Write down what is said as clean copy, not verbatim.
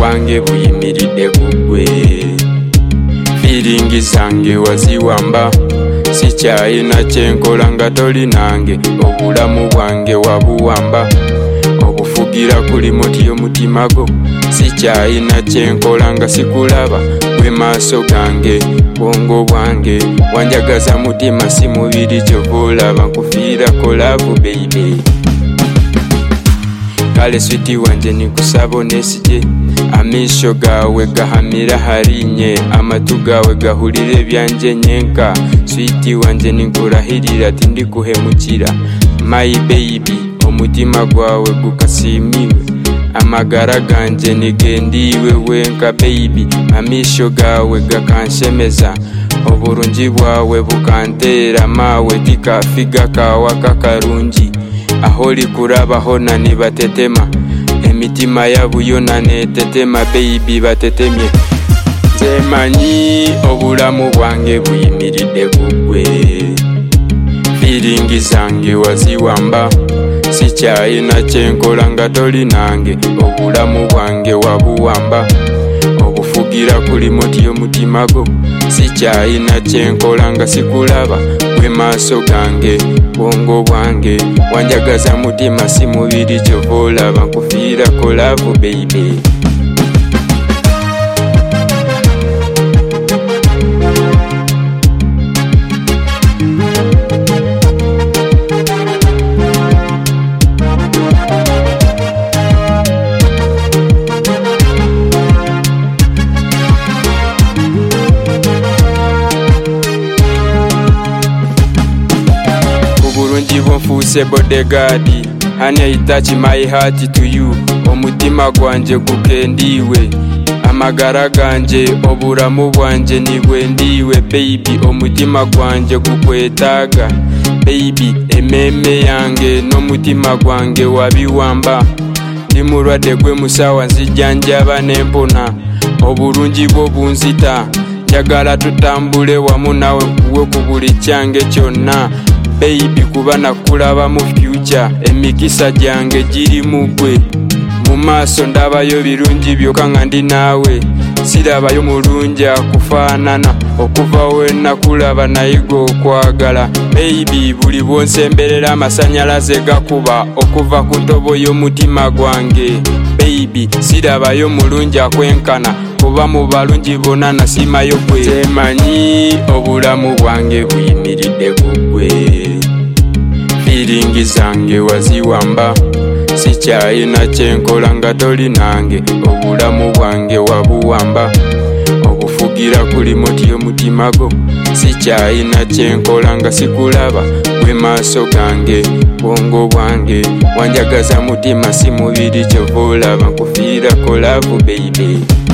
bwange buyimiridde kugwe. Feeling zange waziwamba, sikyalina kyenkola nga toli nange. Obulamu bwange wabuwamba, obufugira kuli moti y'omutima gwo. Sikyalina kyenkola nga sikulaba, gwe maaso gange bwongo bwange. Wanjagaza mutima si mubiri kyova olaba, nkufiirako love baby. Kale switi wanje nikusaba onesije, amiisho gawe gahamira harinye, amatu gawe gahulire byanje nyenka. Switi wanje ninkurahirira tindikuhemukira, my baby. Omutima gwawe gukasimiwe, amagara ganje nigendiwe wenka baby. Amiisho gawe gakanshemeza, oburungi bwawe bukantera mawe. Tikafiga kawaka karungi, aho likurabaho nani batetema, emitima yabu yona netetema baby batetemye. Nze manyi obulamu bwange buyimiridde kugwe. Feeling zange waziwamba, sikyalina kyenkola nga toli nange. Obulamu bwange wabuwamba, obufugira kuli moti y'omutima gwo. Sikyalina kyenkola nga sikulaba, gwe maaso gange bwongo bwange. Wanjagaza mutima si mubiri kyova olaba, nkufiirako love baby. Nfuse bodyguard, honey I touch my heart to you. Omutima gwanje gukendiwe, amagara ganje oburamu bwanje nibwe ndiwe baby. Omutima gwanje gukwetaga baby, ememe yange n'omutima gwange wabiwamba. Ndi mulwadde gwe musawa nzijanjaba nempona, obulungi bwo bunzita. Njagala tutambule wamu nawe kuwe ku buli kyange kyonna baby, kuba nakulaba mu future. Emikisa gyange giri mugwe, mu maaso ndabayo birungi byokka nga ndi naawe. Sirabayo mulungi akufaanana, okuva we nakulaba naye gw'okwagala baby. Buli bwonsemberera amasanyalaze gakuba, okuva ku ntobo y'omutima gwange baby. Sirabayo mulungi akwenkana, kuba mu balungi bonna nasimayo gwe. Nze manyi obulamu bwange buyimiridde kugwe. Feeling zange waziwamba, sikyalina kyenkola nga toli nange. Obulamu bwange wabuwamba, obufugira kuli moti y'omutima gwo. Sikyalina kyenkola nga sikulaba, gwe maaso gange bwongo bwange. Wanjagaza mutima si mubiri kyova olaba, nkufiirako love baby.